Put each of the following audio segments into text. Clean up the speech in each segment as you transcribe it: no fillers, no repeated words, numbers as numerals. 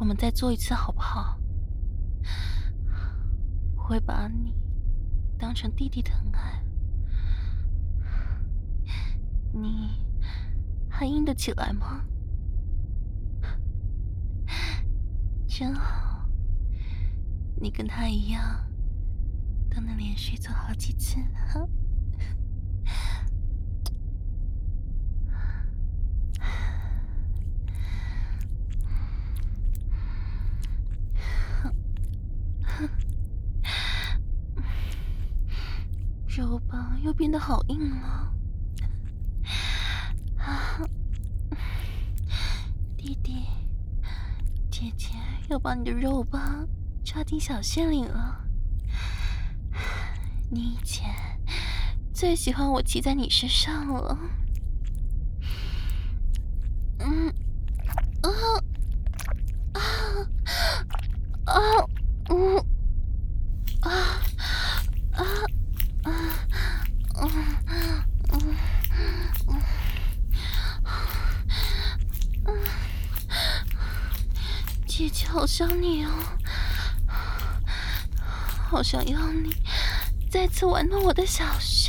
我们再做一次好不好？我会把你当成弟弟疼爱，你还硬得起来吗？真好，你跟他一样，都能连续做好几次了。肉棒又变得好硬了。弟弟，姐姐要把你的肉棒插进小穴里了。你以前最喜欢我骑在你身上了。姐姐好想你哦，好想要你再次玩弄我的小穴。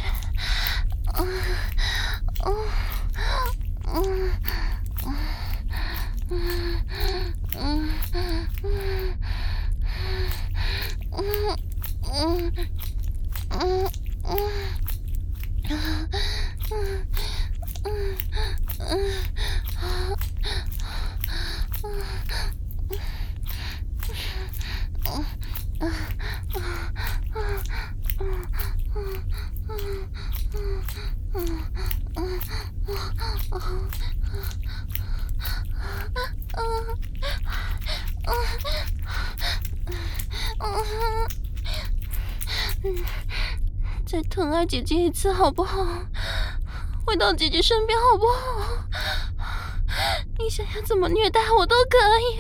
再疼爱姐姐一次好不好？回到姐姐身边好不好？你想要怎么虐待我都可以。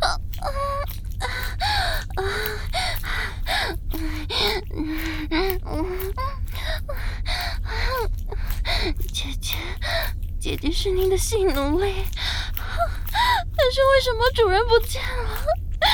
姐姐是您的性奴隶，但是为什么主人不见了？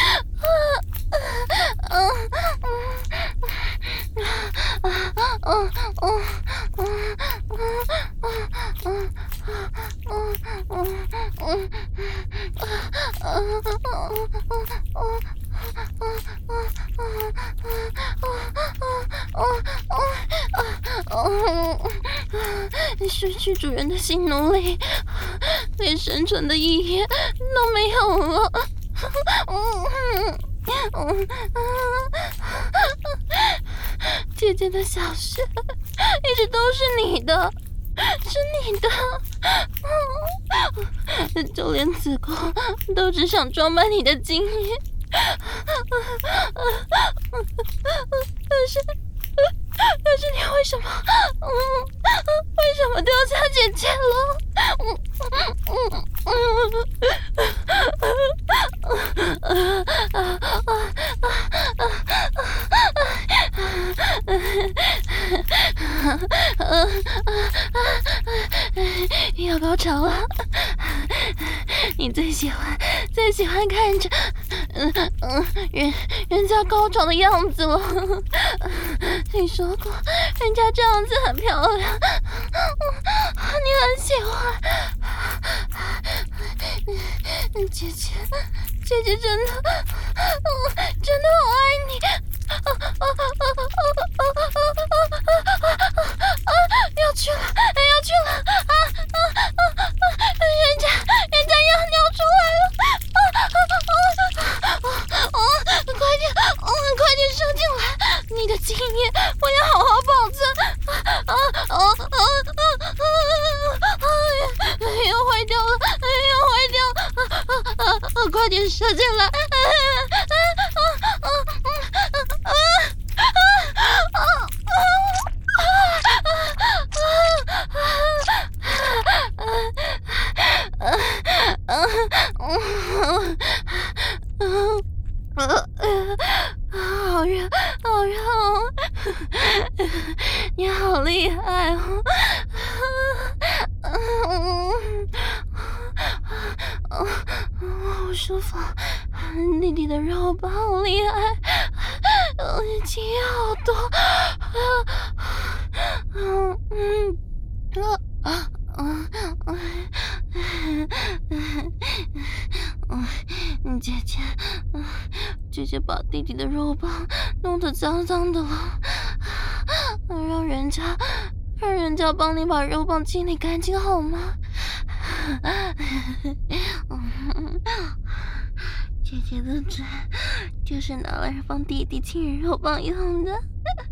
失去主人的性奴隶，连生存的意义都没有了。姐姐的小穴一直都是你的，是你的，就连子宫都只想装满你的精液。但是你为什么丢下姐姐了？要高潮了，你最喜欢看着人家高潮的样子了。你说过人家这样子很漂亮，你很喜欢。姐姐真的好爱你。要去了！人家要尿出来了！快点射进来！你的精液我要好好保存。又坏掉了！快点射进来！好热哦！你好厉害哦！好舒服， 的肉棒好厉害，精液好多，姐姐，姐姐把弟弟的肉棒弄得脏脏的了，让人家帮你把肉棒清理干净好吗？姐姐的嘴就是拿来帮弟弟清理肉棒用的。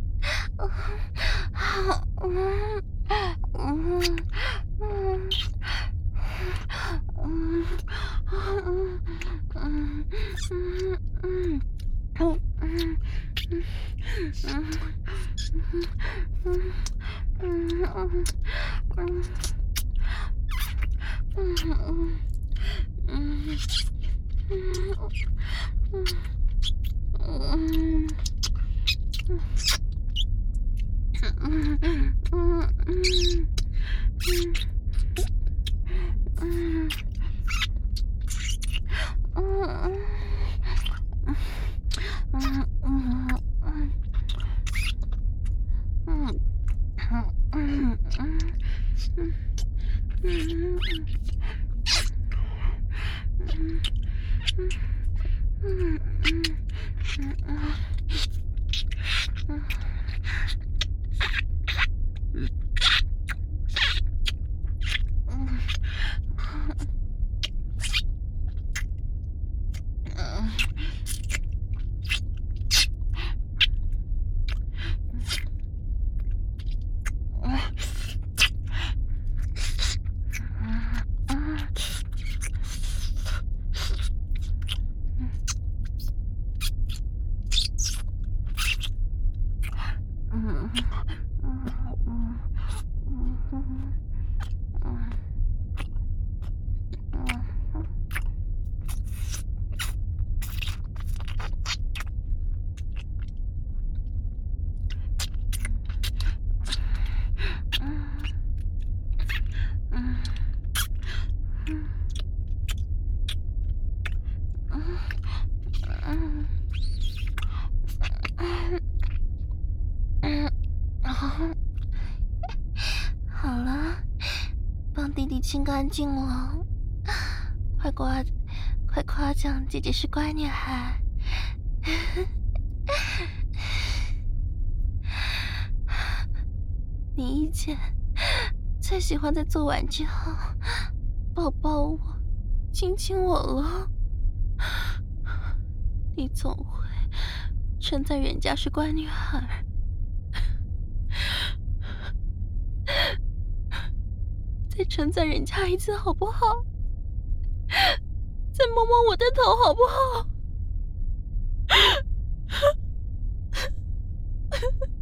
好了，帮弟弟清干净了，快夸奖姐姐是乖女孩。你以前最喜欢在做完之后抱抱我、亲亲我了，你总会称赞人家是乖女孩。再称赞人家一次好不好？再摸摸我的头好不好？